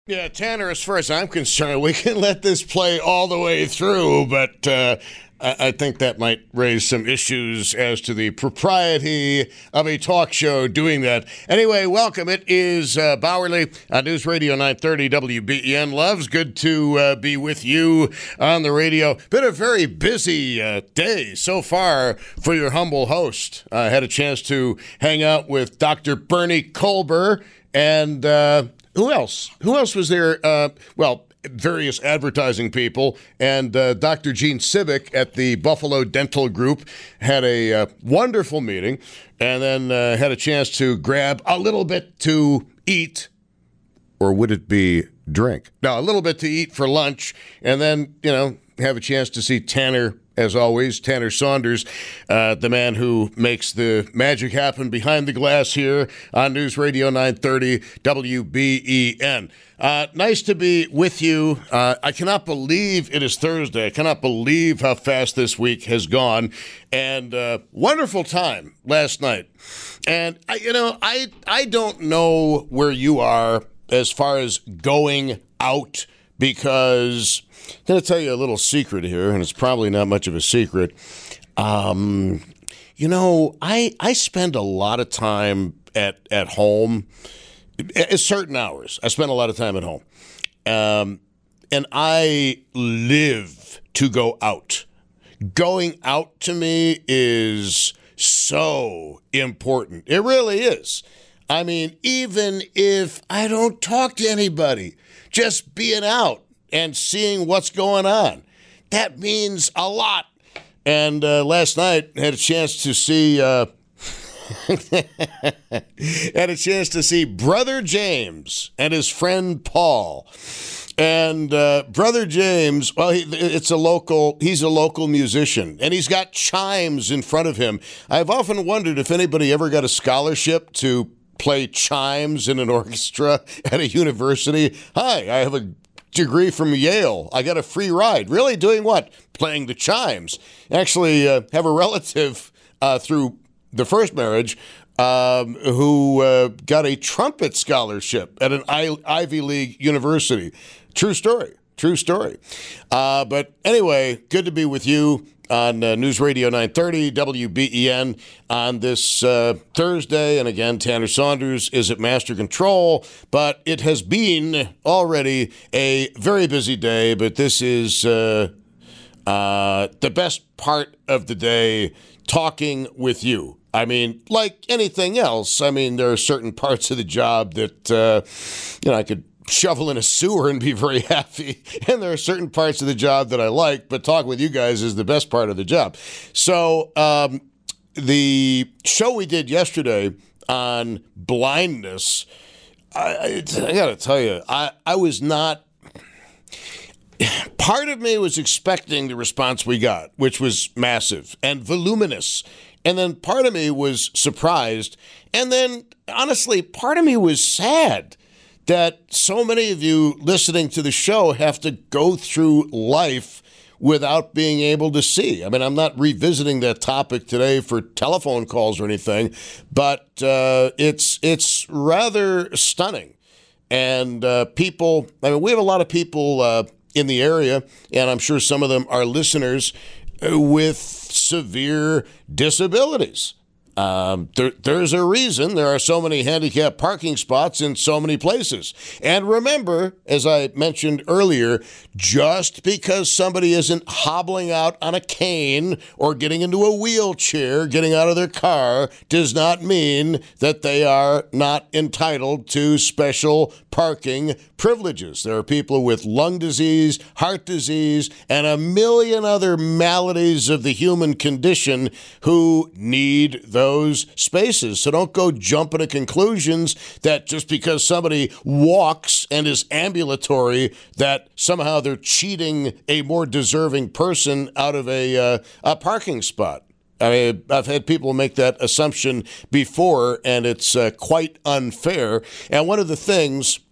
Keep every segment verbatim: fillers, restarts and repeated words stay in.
Yeah, Tanner, as far as I'm concerned, we can let this play all the way through, but uh, I-, I think that might raise some issues as to the propriety of a talk show doing that. Anyway, welcome. It is uh, Bowerly on News Radio nine thirty W B E N. Loves, good to uh, be with you on the radio. Been a very busy uh, day so far for your humble host. I uh, had a chance to hang out with Doctor Bernie Kolber and... Uh, Who else? Who else was there? Uh, well, various advertising people and uh, Doctor Gene Civic at the Buffalo Dental Group had a uh, wonderful meeting, and then uh, had a chance to grab a little bit to eat, or would it be drink? No, a little bit to eat for lunch, and then, you know, have a chance to see Tanner. As always, Tanner Saunders, uh, the man who makes the magic happen behind the glass here on News Radio nine thirty W B E N. Uh, nice to be with you. Uh, I cannot believe it is Thursday. I cannot believe how fast this week has gone. And uh, wonderful time last night. And, I, you know, I I don't know where you are as far as going out, because... I'm going to tell you a little secret here, and it's probably not much of a secret. Um, you know, I I spend a lot of time at, at home at certain hours. I spend a lot of time at home. Um, and I live to go out. Going out to me is so important. It really is. I mean, even if I don't talk to anybody, just being out and seeing what's going on, that means a lot. And uh, last night, had a chance to see, uh, had a chance to see Brother James and his friend Paul. And uh, Brother James, well, he, it's a local, he's a local musician, and he's got chimes in front of him. I've often wondered if anybody ever got a scholarship to play chimes in an orchestra at a university. Hi, I have a degree from Yale. I got a free ride. Really? Doing what? Playing the chimes. Actually, uh, have a relative uh, through the first marriage um, who uh, got a trumpet scholarship at an I- Ivy League university. True story. True story. Uh, but anyway, good to be with you on uh, News Radio nine thirty W B E N on this uh, Thursday. And again, Tanner Saunders is at Master Control, but it has been already a very busy day. But this is uh, uh, the best part of the day, talking with you. I mean, like anything else, I mean, there are certain parts of the job that, uh, you know, I could shovel in a sewer and be very happy. And there are certain parts of the job that I like, but talking with you guys is the best part of the job. So um, the show we did yesterday on blindness, I, I, I got to tell you, I, I was not, part of me was expecting the response we got, which was massive and voluminous. And then part of me was surprised. And then, honestly, part of me was sad that so many of you listening to the show have to go through life without being able to see. I mean, I'm not revisiting that topic today for telephone calls or anything, but uh, it's it's rather stunning. And uh, people, I mean, we have a lot of people uh, in the area, and I'm sure some of them are listeners with severe disabilities. Um, there, there's a reason there are so many handicapped parking spots in so many places. And remember, as I mentioned earlier, just because somebody isn't hobbling out on a cane or getting into a wheelchair, getting out of their car, does not mean that they are not entitled to special parking privileges. There are people with lung disease, heart disease, and a million other maladies of the human condition who need those spaces. So don't go jumping to conclusions that just because somebody walks and is ambulatory, that somehow they're cheating a more deserving person out of a, uh, a parking spot. I mean, I've had people make that assumption before, and it's uh, quite unfair. And one of the things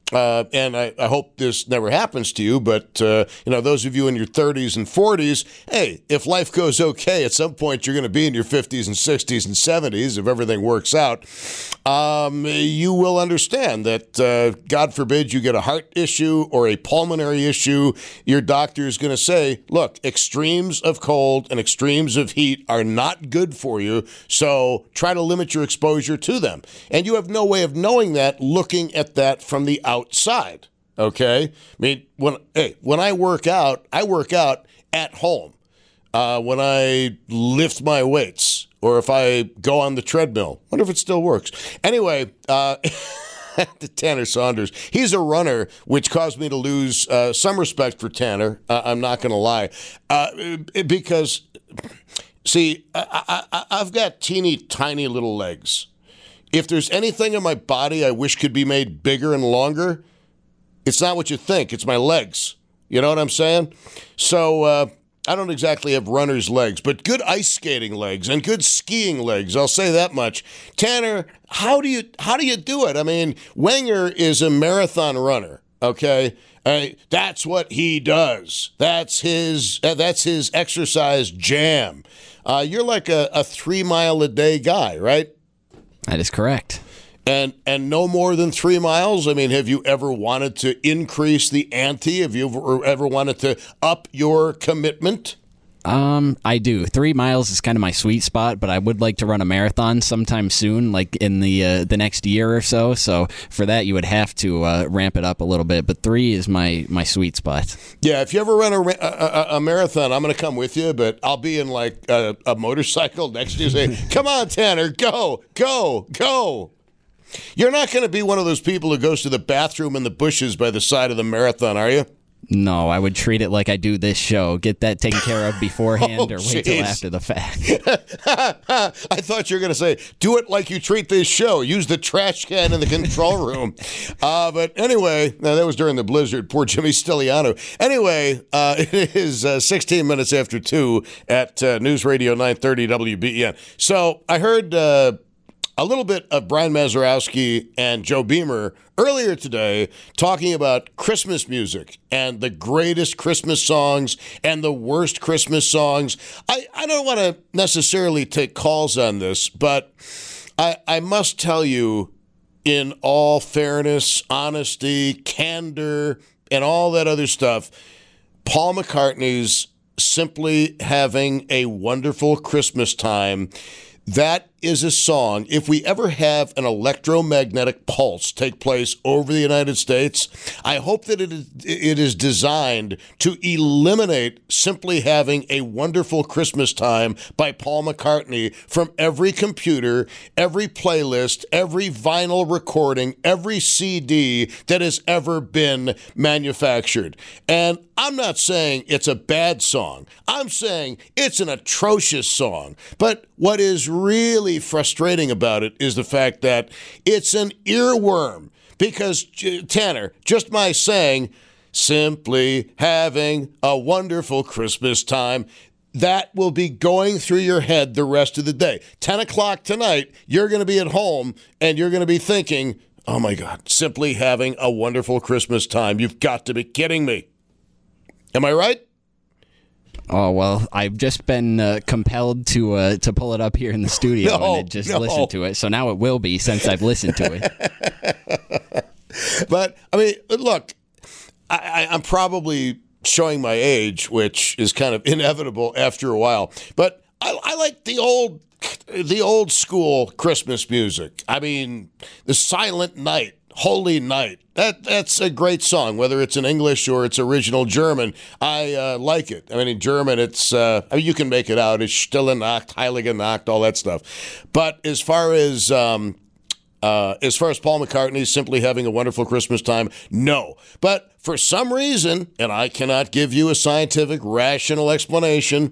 Uh, and I, I hope this never happens to you, but, uh, you know, those of you in your thirties and forties, hey, if life goes okay, at some point you're going to be in your fifties and sixties and seventies, if everything works out, um, you will understand that, uh, God forbid you get a heart issue or a pulmonary issue, your doctor is going to say, look, extremes of cold and extremes of heat are not good for you, so try to limit your exposure to them. And you have no way of knowing that looking at that from the outside. Outside, okay? I mean, when hey, when I work out, I work out at home. Uh, when I lift my weights, or if I go on the treadmill, wonder if it still works. Anyway, uh, Tanner Saunders, he's a runner, which caused me to lose uh, some respect for Tanner. Uh, I'm not going to lie, uh, because see, I, I, I've got teeny tiny little legs. If there's anything in my body I wish could be made bigger and longer, it's not what you think. It's my legs. You know what I'm saying? So uh, I don't exactly have runner's legs, but good ice skating legs and good skiing legs. I'll say that much. Tanner, how do you how do you do it? I mean, Wenger is a marathon runner. Okay, uh, that's what he does. That's his. Uh, that's his exercise jam. Uh, you're like a, a three mile a day guy, right? That is correct. And and no more than three miles? I mean, have you ever wanted to increase the ante? Have you ever, ever wanted to up your commitment? Um, I do. Three miles is kind of my sweet spot, but I would like to run a marathon sometime soon, like in the uh, the next year or so. So for that, you would have to uh, ramp it up a little bit. But three is my, my sweet spot. Yeah, if you ever run a, a, a marathon, I'm going to come with you, but I'll be in like a, a motorcycle next to you saying, come on, Tanner, go, go, go. You're not going to be one of those people who goes to the bathroom in the bushes by the side of the marathon, are you? No, I would treat it like I do this show. Get that taken care of beforehand oh, or wait till after the fact. I thought you were going to say, do it like you treat this show. Use the trash can in the control room. Uh, but anyway, now that was during the blizzard. Poor Jimmy Stiliano. Anyway, uh, it is uh, sixteen minutes after two at uh, News Radio nine thirty W B E N. So I heard uh, a little bit of Brian Mazurowski and Joe Beamer earlier today talking about Christmas music and the greatest Christmas songs and the worst Christmas songs. I, I don't want to necessarily take calls on this, but I, I must tell you, in all fairness, honesty, candor, and all that other stuff, Paul McCartney's Simply Having a Wonderful Christmas Time, that is a song. If we ever have an electromagnetic pulse take place over the United States, I hope that it is, it is designed to eliminate Simply Having a Wonderful Christmas Time by Paul McCartney from every computer, every playlist, every vinyl recording, every C D that has ever been manufactured. And I'm not saying it's a bad song. I'm saying it's an atrocious song. But what is really frustrating about it is the fact that it's an earworm. Because, Tanner, just my saying, simply having a wonderful Christmas time, that will be going through your head the rest of the day. ten o'clock tonight, you're going to be at home and you're going to be thinking, oh my God, simply having a wonderful Christmas time. You've got to be kidding me. Am I right? Oh, well, I've just been uh, compelled to uh, to pull it up here in the studio no, and just no. listen to it. So now it will be, since I've listened to it. But, I mean, look, I, I, I'm probably showing my age, which is kind of inevitable after a while. But I, I like the old, the old school Christmas music. I mean, the Silent Night. Holy Night. That that's a great song, whether it's in English or it's original German. I uh, like it. I mean, in German, it's uh, I mean, you can make it out. It's Stille Nacht, Heilige Nacht, all that stuff. But as far as um, uh, as far as Paul McCartney Simply Having a Wonderful Christmas Time, no. But for some reason, and I cannot give you a scientific, rational explanation,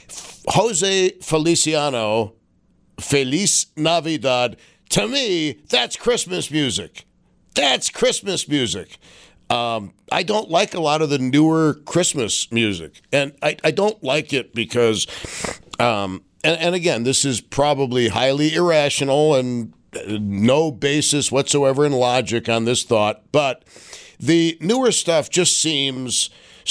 Jose Feliciano, Feliz Navidad, to me, that's Christmas music. That's Christmas music. Um, I don't like a lot of the newer Christmas music. And I, I don't like it because, um, and, and again, this is probably highly irrational and no basis whatsoever in logic on this thought, but The newer stuff just seems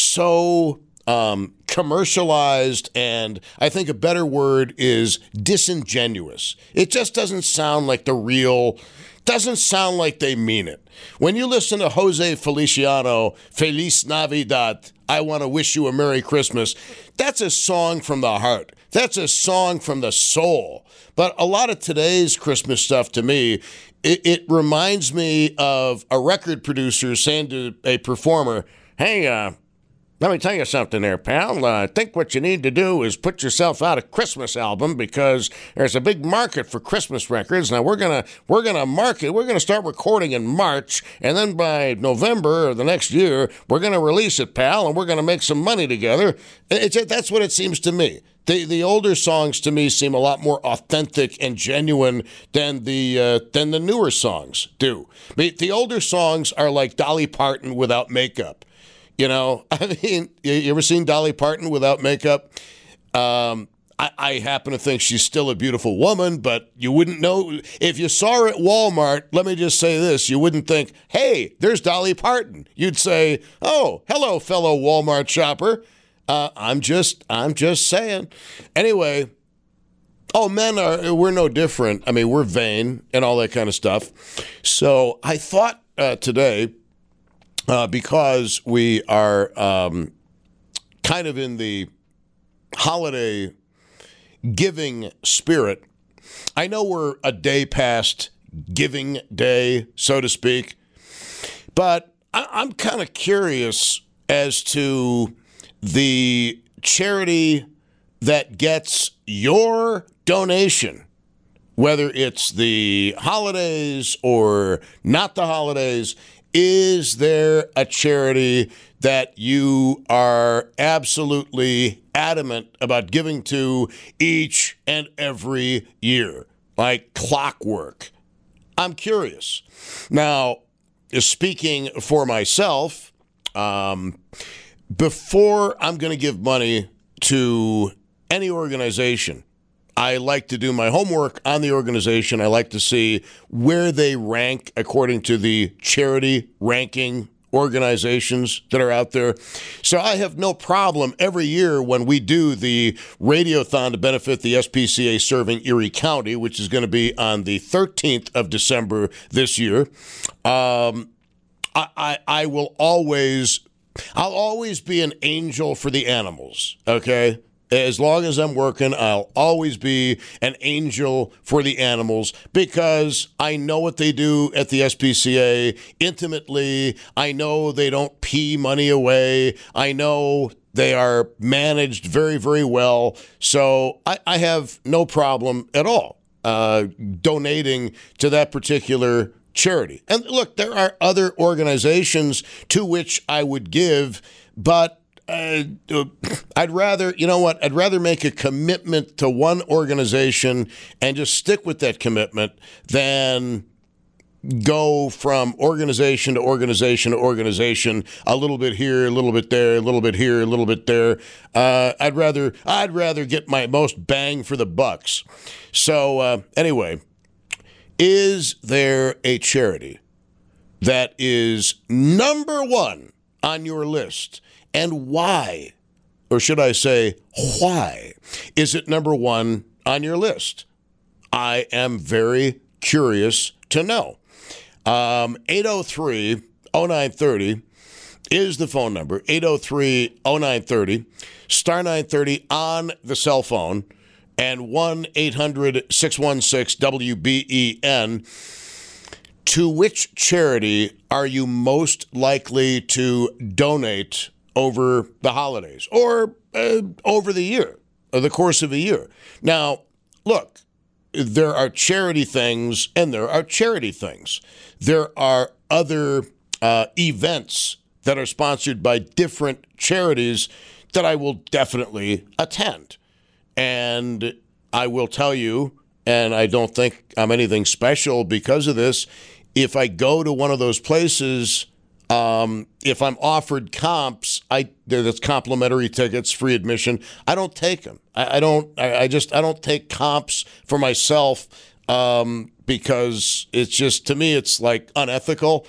so um, commercialized, and I think a better word is disingenuous. It just doesn't sound like the real, doesn't sound like they mean it. When you listen to Jose Feliciano, Feliz Navidad, I want to wish you a Merry Christmas, that's a song from the heart. That's a song from the soul. But a lot of today's Christmas stuff, to me, it, it reminds me of a record producer saying to a performer, hey, uh, let me tell you something there, pal. Uh, I think what you need to do is put yourself out a Christmas album, because there's a big market for Christmas records. Now we're gonna we're gonna market. We're gonna start recording in March, and then by November or the next year, we're gonna release it, pal, and we're gonna make some money together. It's, that's what it seems to me. The the older songs to me seem a lot more authentic and genuine than the uh, than the newer songs do. I mean, the older songs are like Dolly Parton without makeup. You know, I mean, you ever seen Dolly Parton without makeup? Um, I, I happen to think she's still a beautiful woman, but you wouldn't know. If you saw her at Walmart, let me just say this, you wouldn't think, hey, there's Dolly Parton. You'd say, oh, hello, fellow Walmart shopper. Uh, I'm just, I'm just saying. Anyway, oh, men are, we're no different. I mean, we're vain and all that kind of stuff. So I thought uh, today, Uh, because we are um, kind of in the holiday giving spirit. I know we're a day past Giving Day, so to speak, but I- I'm kind of curious as to the charity that gets your donation, whether it's the holidays or not the holidays. Is there a charity that you are absolutely adamant about giving to each and every year, like clockwork? I'm curious. Now, speaking for myself, um, before I'm going to give money to any organization, I like to do my homework on the organization. I like to see where they rank according to the charity ranking organizations that are out there. So I have no problem every year when we do the Radiothon to benefit the S P C A serving Erie County, which is going to be on the thirteenth of December this year. Um, I, I, I will always, I'll always be an angel for the animals, okay? As long as I'm working, I'll always be an angel for the animals, because I know what they do at the S P C A intimately. I know they don't pee money away. I know they are managed very, very well. So I, I have no problem at all uh, donating to that particular charity. And look, there are other organizations to which I would give, but Uh, I'd rather, you know what, I'd rather make a commitment to one organization and just stick with that commitment than go from organization to organization to organization, a little bit here, a little bit there, a little bit here, a little bit there. Uh, I'd rather, I'd rather get my most bang for the bucks. So uh, anyway, is there a charity that is number one on your list? And why, or should I say, why is it number one on your list? I am very curious to know. Um, eight oh three oh nine thirty is the phone number, eight oh three oh nine thirty, star nine thirty on the cell phone, and one eight hundred six one six W B E N. To which charity are you most likely to donate over the holidays or uh, over the year, or the course of a year? Now, look, there are charity things and there are charity things. There are other uh, events that are sponsored by different charities that I will definitely attend. And I will tell you, and I don't think I'm anything special because of this, if I go to one of those places, Um, if I'm offered comps, I that's complimentary tickets, free admission. I don't take them. I, I don't. I, I just. I don't take comps for myself um, because it's just, to me, it's like unethical.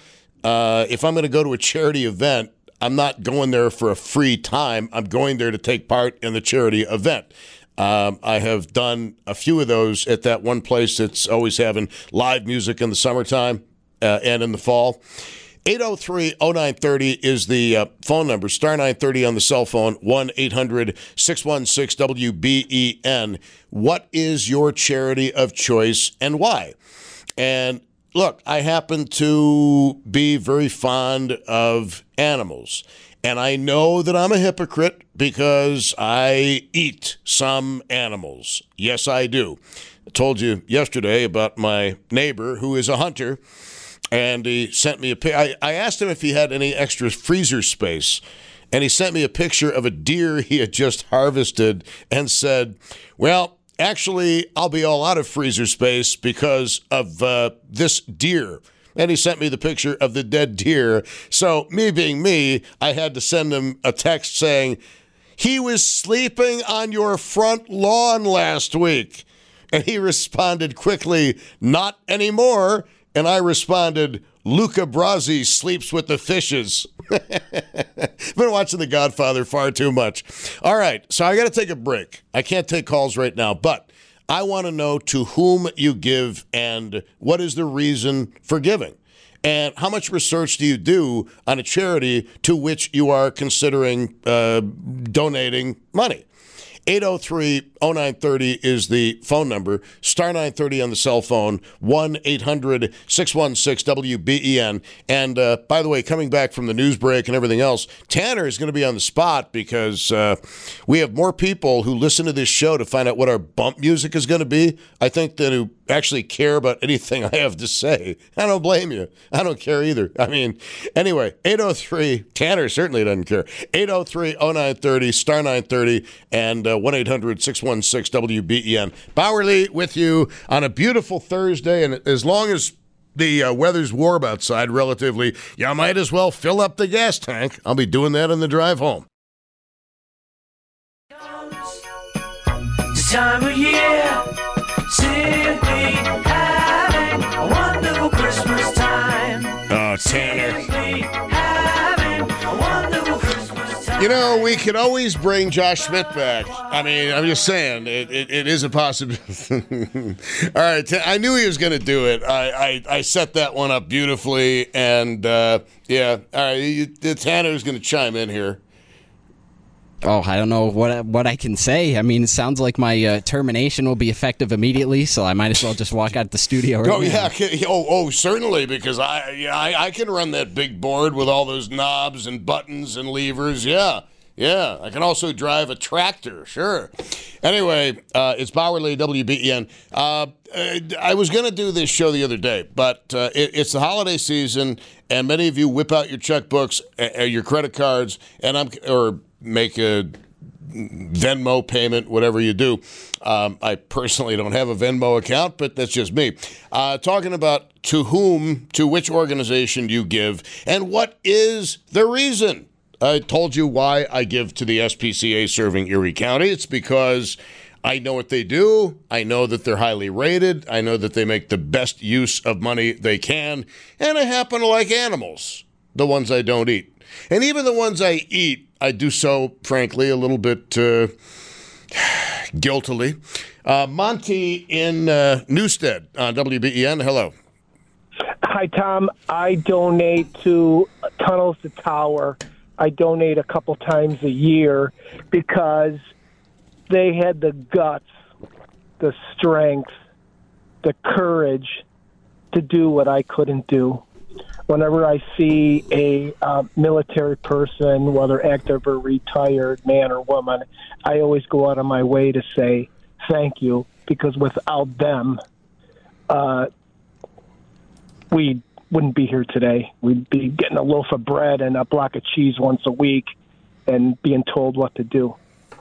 uh, if I'm going to go to a charity event, I'm not going there for a free time. I'm going there to take part in the charity event. Um, I have done a few of those at that one place that's always having live music in the summertime uh, and in the fall. eight oh three oh nine three oh is the uh, phone number. Star nine thirty on the cell phone, one eight hundred six one six W B E N. What is your charity of choice and why? And look, I happen to be very fond of animals. And I know that I'm a hypocrite because I eat some animals. Yes, I do. I told you yesterday about my neighbor who is a hunter. And he sent me a pic. I, I asked him if he had any extra freezer space. And he sent me a picture of a deer he had just harvested and said, well, actually, I'll be all out of freezer space because of uh, this deer. And he sent me the picture of the dead deer. So me being me, I had to send him a text saying, he was sleeping on your front lawn last week. And he responded quickly, not anymore. And I responded, Luca Brasi sleeps with the fishes. Been watching The Godfather far too much. All right, so I got to take a break. I can't take calls right now, but I want to know to whom you give and what is the reason for giving. And how much research do you do on a charity to which you are considering uh, donating money? eight oh three oh nine three oh is the phone number. Star nine thirty on the cell phone, one eight hundred six one six W B E N. And uh, by the way, coming back from the news break and everything else, Tanner is going to be on the spot because uh, we have more people who listen to this show to find out what our bump music is going to be, I think, than who actually care about anything I have to say. I don't blame you. I don't care either. I mean, anyway, eight oh three, Tanner certainly doesn't care. eight oh three oh nine three oh, star nine thirty, and uh, one eight hundred six one six W B E N. Bowerly with you on a beautiful Thursday, and as long as the uh, weather's warm outside relatively, you might as well fill up the gas tank. I'll be doing that on the drive home. This time of year, simply having a wonderful Christmas time. Oh, Tanner. Simply having a wonderful Christmas time. You know, we could always bring Josh Schmidt back. I mean, I'm just saying, it, it, it is a possibility. All right, T- I knew he was going to do it. I, I, I set that one up beautifully, and uh, yeah, all right, you, Tanner's going to chime in here. Oh, I don't know what what I can say. I mean, it sounds like my uh, termination will be effective immediately, so I might as well just walk out the studio right oh, now. Yeah. Oh, oh, certainly, because I, yeah, I I can run that big board with all those knobs and buttons and levers. Yeah, yeah. I can also drive a tractor, sure. Anyway, uh, it's Bowerly, W B E N. Uh, I was going to do this show the other day, but uh, it, it's the holiday season, and many of you whip out your checkbooks, uh, your credit cards, and I'm or make a Venmo payment, whatever you do. Um, I personally don't have a Venmo account, but that's just me. Uh, talking about to whom, to which organization you give, and what is the reason. I told you why I give to the S P C A serving Erie County. It's because I know what they do. I know that they're highly rated. I know that they make the best use of money they can. And I happen to like animals, the ones I don't eat. And even the ones I eat, I do so, frankly, a little bit uh, guiltily. Uh, Monty in uh, Newstead on W B E N. Hello. Hi, Tom. I donate to Tunnels to Tower. I donate a couple times a year because they had the guts, the strength, the courage to do what I couldn't do. Whenever I see a uh, military person, whether active or retired, man or woman, I always go out of my way to say thank you, because without them, uh, we wouldn't be here today. We'd be getting a loaf of bread and a block of cheese once a week and being told what to do.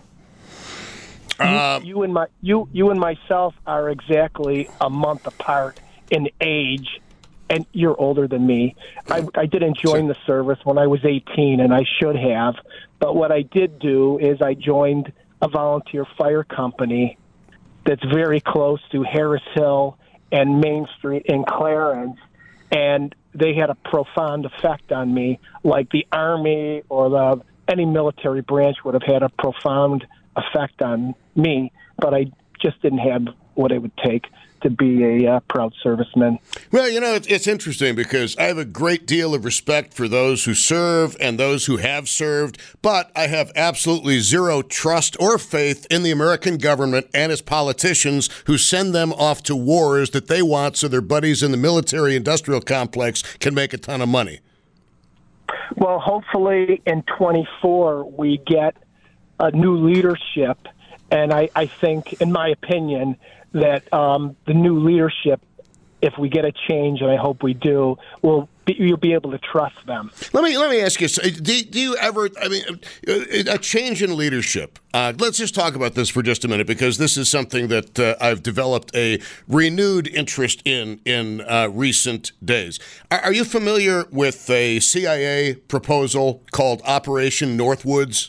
Um, you, you and my you you and myself are exactly a month apart in age. And you're older than me. I, I didn't join the service when I was eighteen, and I should have. But what I did do is I joined a volunteer fire company that's very close to Harris Hill and Main Street in Clarence. and they had a profound effect on me, like the Army or the any military branch would have had a profound effect on me, but I just didn't have what it would take to be a uh, proud serviceman. Well, you know, it's, it's interesting because I have a great deal of respect for those who serve and those who have served, but I have absolutely zero trust or faith in the American government and its politicians who send them off to wars that they want so their buddies in the military-industrial complex can make a ton of money. Well, hopefully in twenty-four we get a new leadership, and I, I think, in my opinion, that um, the new leadership, if we get a change, and I hope we do, will be, you'll be able to trust them. Let me let me ask you: do, do you ever? I mean, a change in leadership. Uh, let's just talk about this for just a minute because this is something that uh, I've developed a renewed interest in in uh, recent days. Are, are you familiar with a C I A proposal called Operation Northwoods?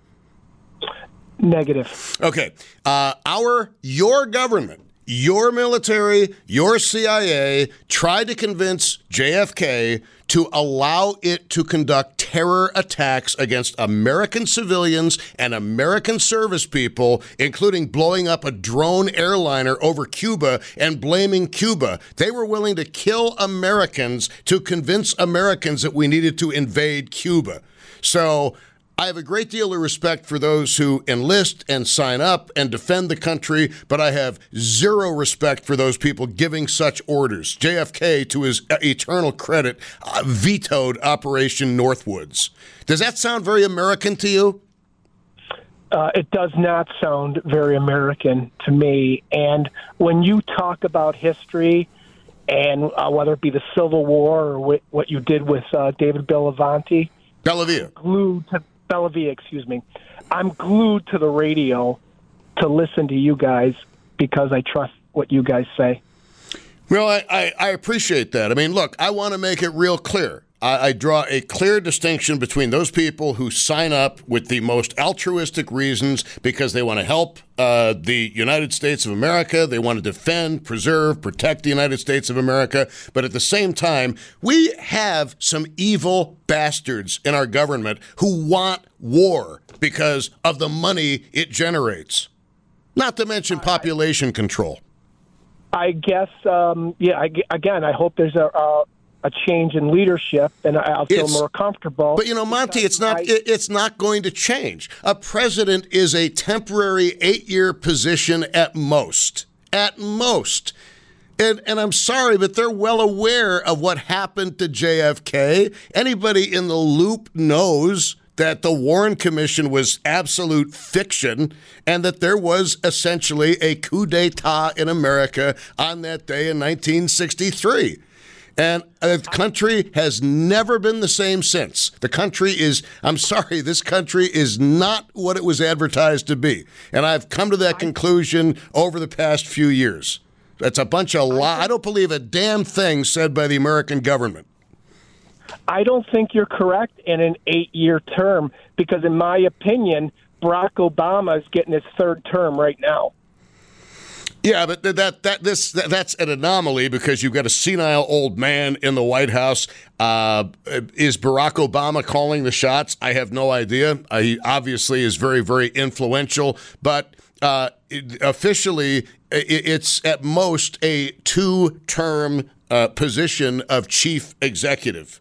Negative. Okay. Uh, our, your government, your military, your C I A tried to convince J F K to allow it to conduct terror attacks against American civilians and American service people, including blowing up a drone airliner over Cuba and blaming Cuba. They were willing to kill Americans to convince Americans that we needed to invade Cuba. So I have a great deal of respect for those who enlist and sign up and defend the country, but I have zero respect for those people giving such orders. J F K, to his eternal credit, uh, vetoed Operation Northwoods. Does that sound very American to you? Uh, it does not sound very American to me. And when you talk about history, and uh, whether it be the Civil War or wh- what you did with uh, David Belafonte, Bellavia. glued to Bellavia, excuse me. I'm glued to the radio to listen to you guys because I trust what you guys say. Well, I, I, I appreciate that. I mean, look, I want to make it real clear. I, I draw a clear distinction between those people who sign up with the most altruistic reasons because they want to help uh, the United States of America. They want to defend, preserve, protect the United States of America. But at the same time, we have some evil bastards in our government who want war because of the money it generates, not to mention population control. I guess, um, yeah, I, again, I hope there's a, a, a change in leadership and I'll feel It's- more comfortable. But, you know, Monty, it's not I- it, it's not going to change. A president is a temporary eight-year position at most. At most. And and I'm sorry, but they're well aware of what happened to J F K. Anybody in the loop knows that the Warren Commission was absolute fiction and that there was essentially a coup d'etat in America on that day in nineteen sixty-three. And the country has never been the same since. The country is, I'm sorry, this country is not what it was advertised to be. And I've come to that conclusion over the past few years. That's a bunch of lies. I don't believe a damn thing said by the American government. I don't think you're correct in an eight-year term because, in my opinion, Barack Obama is getting his third term right now. Yeah, but that that this that, that's an anomaly because you've got a senile old man in the White House. Uh, is Barack Obama calling the shots? I have no idea. Uh, he obviously is very, very influential, but uh, it, officially, it, it's at most a two-term uh, position of chief executive.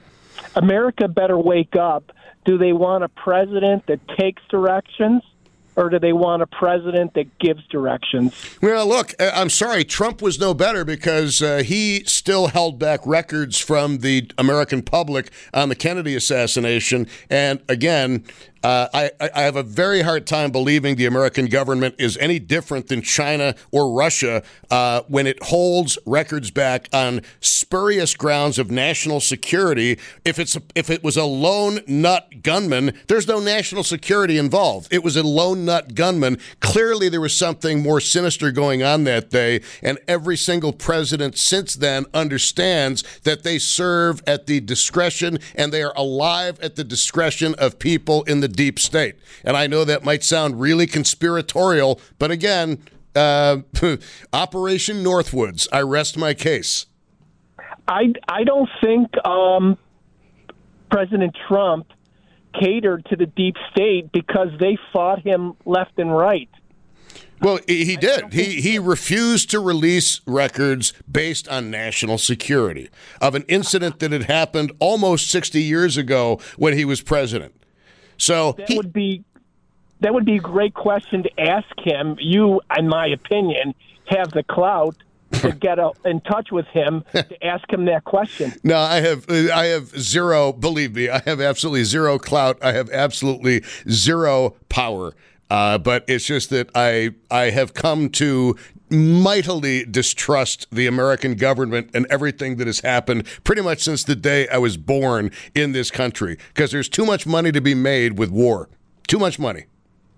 America better wake up. Do they want a president that takes directions? Or do they want a president that gives directions? Well, look, I'm sorry. Trump was no better because uh, he still held back records from the American public on the Kennedy assassination. And again, uh, I, I have a very hard time believing the American government is any different than China or Russia uh, when it holds records back on spurious grounds of national security. If it's a, if it was a lone nut gunman, there's no national security involved. It was a lone nut gunman. Clearly, there was something more sinister going on that day, and every single president since then understands that they serve at the discretion and they are alive at the discretion of people in the deep state. And I know that might sound really conspiratorial, but again, uh, Operation Northwoods, I rest my case. I, I don't think um, President Trump catered to the deep state because they fought him left and right. Well, he did. He he refused to release records based on national security of an incident that had happened almost sixty years ago when he was president. So that he, would be that would be a great question to ask him. You, in my opinion, have the clout to get a, in touch with him to ask him that question. No, I have I have zero. Believe me, I have absolutely zero clout. I have absolutely zero power. Uh, but it's just that I I have come to mightily distrust the American government and everything that has happened pretty much since the day I was born in this country, because there's too much money to be made with war. Too much money.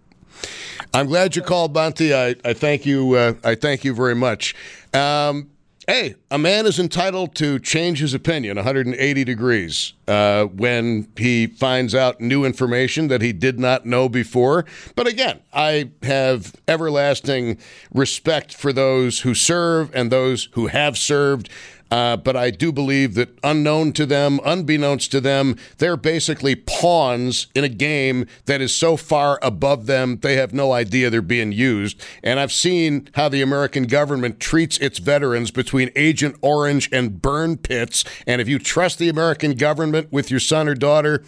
I'm glad you called, Monty. I, I thank you. Uh, I thank you very much. Um, hey, a man is entitled to change his opinion one hundred eighty degrees uh, when he finds out new information that he did not know before. But again, I have everlasting respect for those who serve and those who have served. Uh, but I do believe that unknown to them, unbeknownst to them, they're basically pawns in a game that is so far above them, they have no idea they're being used. And I've seen how the American government treats its veterans between Agent Orange and burn pits. And if you trust the American government with your son or daughter,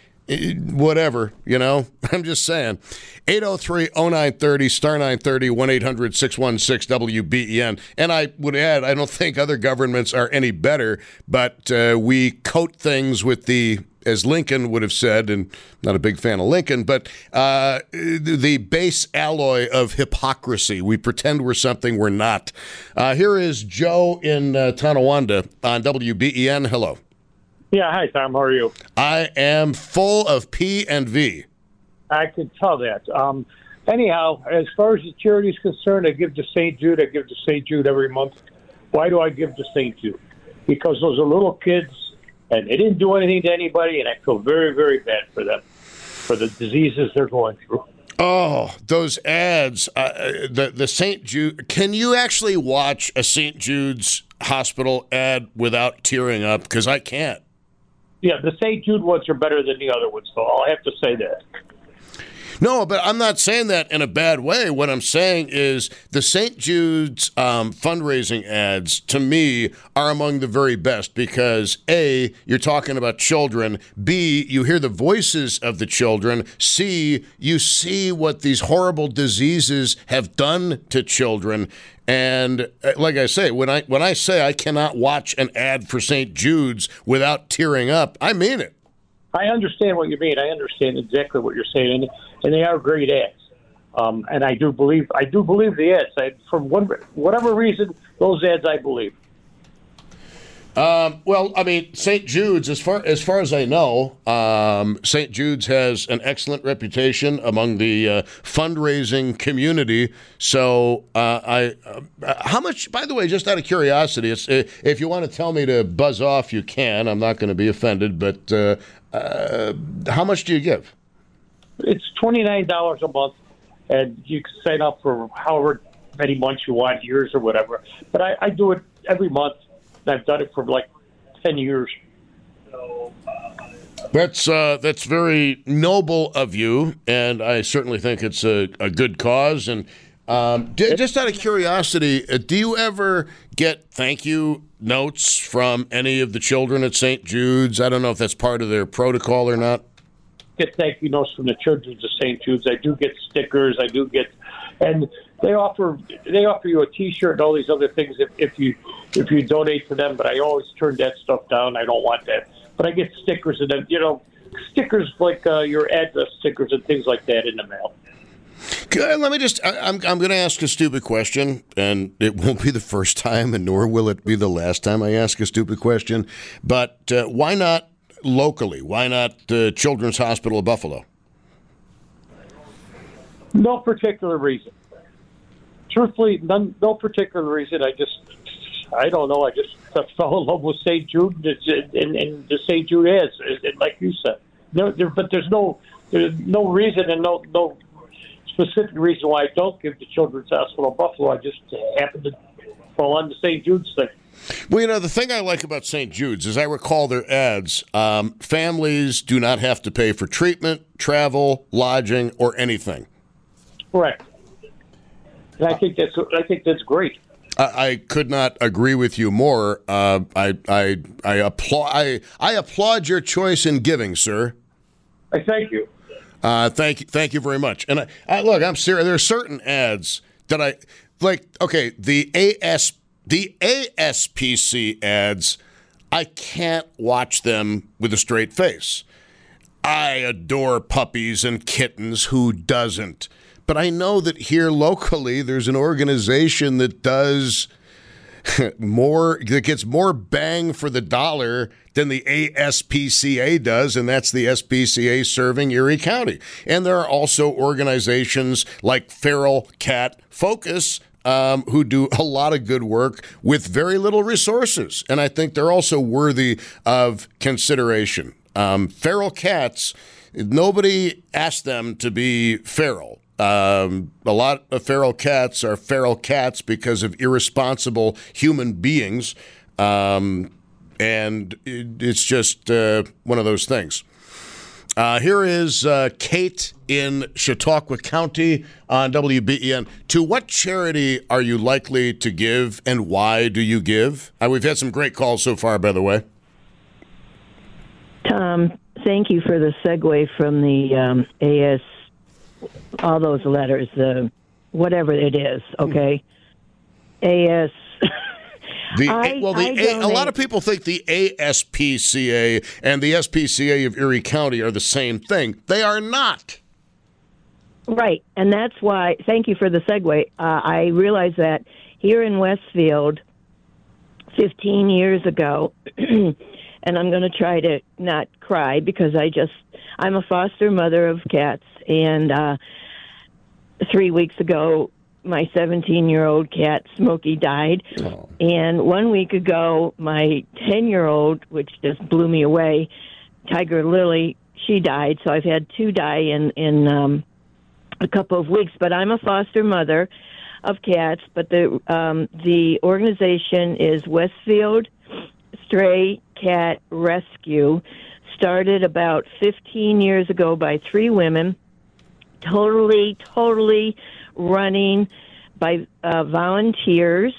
whatever, you know, I'm just saying. eight oh three oh nine thirty, star nine thirty, one eight hundred six one six W B E N. And I would add, I don't think other governments are any better, but uh, we coat things with the, as Lincoln would have said, and I'm not a big fan of Lincoln, but uh, the base alloy of hypocrisy. We pretend we're something we're not. Uh, here is Joe in uh, Tonawanda on W B E N. Hello. Yeah, hi, Tom. How are you? I am full of P and V. I can tell that. Um, anyhow, as far as the charity is concerned, I give to Saint Jude. I give to Saint Jude every month. Why do I give to Saint Jude? Because those are little kids, and they didn't do anything to anybody, and I feel very, very bad for them, for the diseases they're going through. Oh, those ads. Uh, the, the Saint Jude. Can you actually watch a Saint Jude's hospital ad without tearing up? Because I can't. Yeah, the Saint Jude ones are better than the other ones, so I'll have to say that. No, but I'm not saying that in a bad way. What I'm saying is the Saint Jude's um, fundraising ads, to me, are among the very best because, A, you're talking about children. B, you hear the voices of the children. C, you see what these horrible diseases have done to children. And uh, like I say, when I when I say I cannot watch an ad for Saint Jude's without tearing up, I mean it. I understand what you mean. I understand exactly what you're saying, and, and they are great ads. Um, and I do believe I do believe the ads. I, for one, whatever reason, those ads I believe. Um, well, I mean, Saint Jude's, as far as far as I know, um, Saint Jude's has an excellent reputation among the uh, fundraising community. So, uh, I, uh, how much? By the way, just out of curiosity, it's, uh, if you want to tell me to buzz off, you can. I'm not going to be offended. But uh, uh, how much do you give? It's twenty-nine dollars a month, and you can sign up for however many months you want, years or whatever. But I, I do it every month. I've done it for like ten years. That's uh, that's very noble of you, and I certainly think it's a, a good cause. And um, d- just out of curiosity, uh, do you ever get thank you notes from any of the children at Saint Jude's? I don't know if that's part of their protocol or not. Get thank you notes from the children of Saint Jude's. I do get stickers. I do get, and they offer they offer you a T-shirt and all these other things if, if you if you donate to them. But I always turn that stuff down. I don't want that. But I get stickers and then you know stickers like uh, your address stickers and things like that in the mail. Good. Let me just. I, I'm I'm going to ask a stupid question, and it won't be the first time, and nor will it be the last time I ask a stupid question. But uh, why not locally? Why not uh, Children's Hospital of Buffalo? No particular reason. Truthfully, none, no particular reason. I just, I don't know. I just fell in love with Saint Jude and, and the Saint Jude ads, like you said. No, there, but there's no, there's no reason and no, no specific reason why I don't give to Children's Hospital of Buffalo. I just happen to fall on the Saint Jude's thing. Well, you know, the thing I like about Saint Jude's is I recall their ads. Um, families do not have to pay for treatment, travel, lodging, or anything. Correct. And I think that's I think that's great. I, I could not agree with you more. Uh, I I I applaud I, I applaud your choice in giving, sir. I thank you. Uh, thank you, thank you very much. And I, I look, I'm serious. There are certain ads that I like. Okay, the A S the A S P C ads, I can't watch them with a straight face. I adore puppies and kittens. Who doesn't? But I know that here locally, there's an organization that does more, that gets more bang for the dollar than the A S P C A does, and that's the S P C A serving Erie County. And there are also organizations like Feral Cat Focus, um, who do a lot of good work with very little resources. And I think they're also worthy of consideration. Um, feral cats, nobody asked them to be feral. Um, a lot of feral cats are feral cats because of irresponsible human beings. Um, and it, it's just uh, one of those things. Uh, here is uh, Kate in Chautauqua County on W B E N. To what charity are you likely to give, and why do you give? Uh, we've had some great calls so far, by the way. Tom, thank you for the segue from the um, A S, all those letters, uh, whatever it is, okay? A S. The, I, well, the I A, a lot donate- of people think the A S P C A and the S P C A of Erie County are the same thing. They are not. Right, and that's why, thank you for the segue. Uh, I realize that here in Westfield, fifteen years ago, and I'm going to try to not cry because I just, I'm a foster mother of cats, and uh, three weeks ago, my seventeen-year-old cat, Smokey, died. Oh. And one week ago, my ten-year-old, which just blew me away, Tiger Lily, she died. So I've had two die in, in um, a couple of weeks. But I'm a foster mother of cats. But the um, the organization is Westfield Stray Cat Rescue, started about fifteen years ago by three women, totally, totally running by uh, volunteers,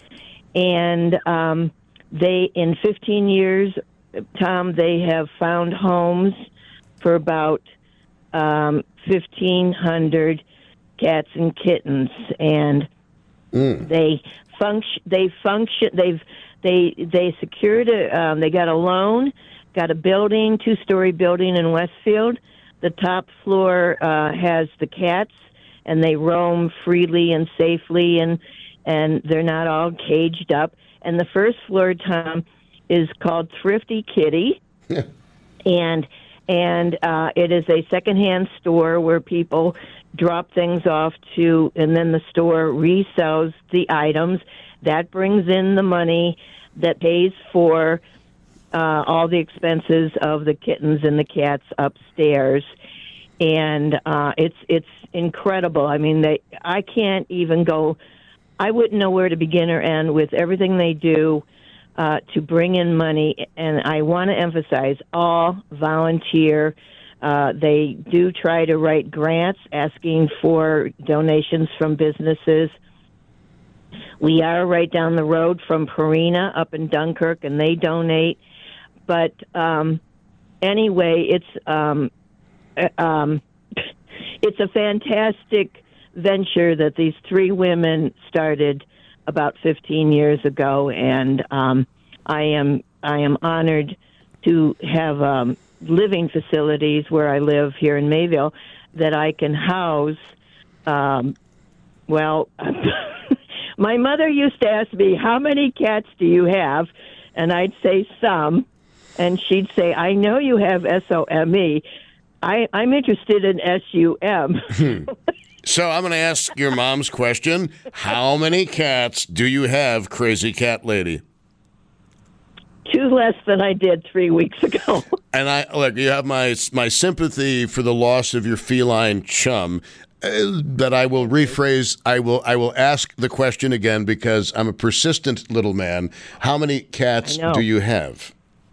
and um, they, in fifteen years, Tom, they have found homes for about um, fifteen hundred cats and kittens, and mm. they function. They function. They've they they secured a. Um, they got a loan, got a building, two-story building in Westfield. The top floor uh, has the cats, and they roam freely and safely, and and they're not all caged up. And the first floor, Tom, is called Thrifty Kitty, and and uh, it is a secondhand store where people drop things off to, and then the store resells the items. That brings in the money that pays for uh, all the expenses of the kittens and the cats upstairs. And uh, it's it's incredible. I mean, they I can't even go. I wouldn't know where to begin or end with everything they do uh, to bring in money. And I want to emphasize, all volunteer. Uh, they do try to write grants asking for donations from businesses. We are right down the road from Purina up in Dunkirk, and they donate. But um, anyway, it's um, um, it's a fantastic venture that these three women started about fifteen years ago, and um, I am I am honored to have um, living facilities where I live here in Mayville that I can house. Um, well. My mother used to ask me, how many cats do you have? And I'd say some. And she'd say, I know you have S O M E. I, I'm interested in S U M. So I'm going to ask your mom's question. How many cats do you have, crazy cat lady? Two less than I did three weeks ago. And I look, you have my my sympathy for the loss of your feline chum. uh, that I will rephrase. I will I will ask the question again because I'm a persistent little man. How many cats I know. do you have?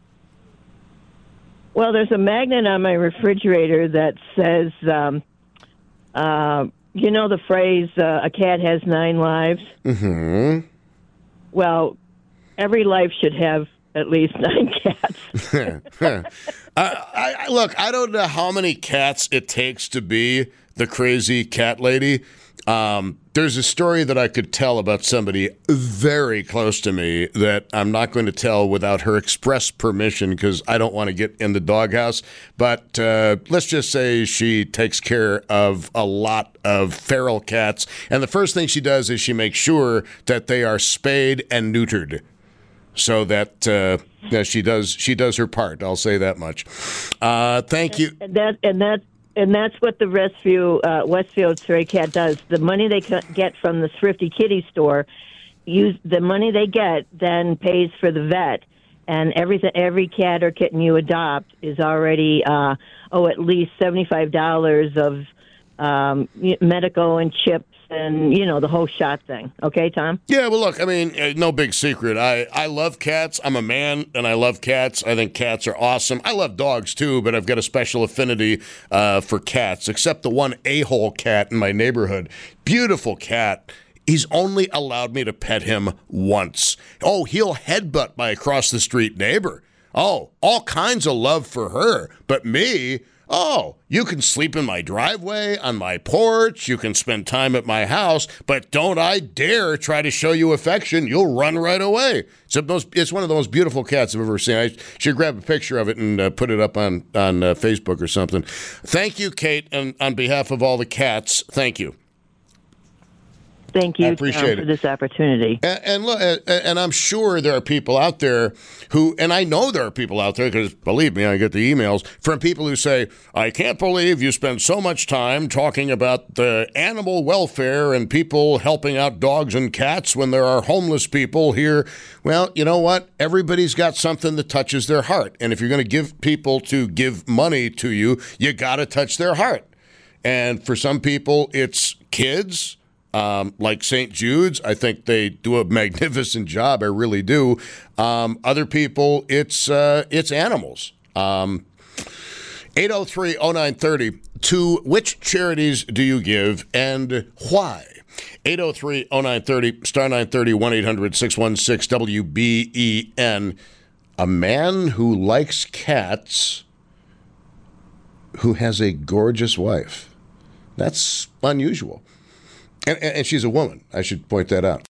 Well, there's a magnet on my refrigerator that says, um, uh, you know the phrase, uh, a cat has nine lives? Mm-hmm. Well, every life should have at least nine cats. I, I, look, I don't know how many cats it takes to be the crazy cat lady. Um, there's a story that I could tell about somebody very close to me that I'm not going to tell without her express permission because I don't want to get in the doghouse. But uh, let's just say she takes care of a lot of feral cats. And the first thing she does is she makes sure that they are spayed and neutered. So that uh, yeah, she does she does her part. I'll say that much. Uh, thank you. And that and that and that's what the Westview uh, Westfield Stray Cat does. The money they c- get from the Thrifty Kitty store, use the money they get then pays for the vet, and everything. Every cat or kitten you adopt is already uh, oh at least seventy five dollars of um, medical and chips. And, you know, the whole shot thing. Okay, Tom? Yeah, well, look, I mean, uh, no big secret. I, I love cats. I'm a man, and I love cats. I think cats are awesome. I love dogs, too, but I've got a special affinity uh, for cats, except the one a-hole cat in my neighborhood. Beautiful cat. He's only allowed me to pet him once. Oh, he'll headbutt my across-the-street neighbor. Oh, all kinds of love for her. But me... Oh, you can sleep in my driveway, on my porch, you can spend time at my house, but don't I dare try to show you affection. You'll run right away. It's, a most, it's one of the most beautiful cats I've ever seen. I should grab a picture of it and uh, put it up on, on uh, Facebook or something. Thank you, Kate, and on behalf of all the cats, thank you. Thank you I appreciate Tom, it. for this opportunity. And, and look, and I'm sure there are people out there who, and I know there are people out there because believe me, I get the emails from people who say, "I can't believe you spend so much time talking about the animal welfare and people helping out dogs and cats when there are homeless people here." Well, you know what? Everybody's got something that touches their heart, and if you're going to give people to give money to you, you got to touch their heart. And for some people, it's kids. Um, like Saint Jude's, I think they do a magnificent job. I really do. Um, other people, it's uh, it's animals. Um, eight oh three oh nine thirty. To which charities do you give and why? eight oh three oh nine thirty, star nine thirty, one eight hundred six one six W B E N. A man who likes cats who has a gorgeous wife. That's unusual. And, and she's a woman. I should point that out.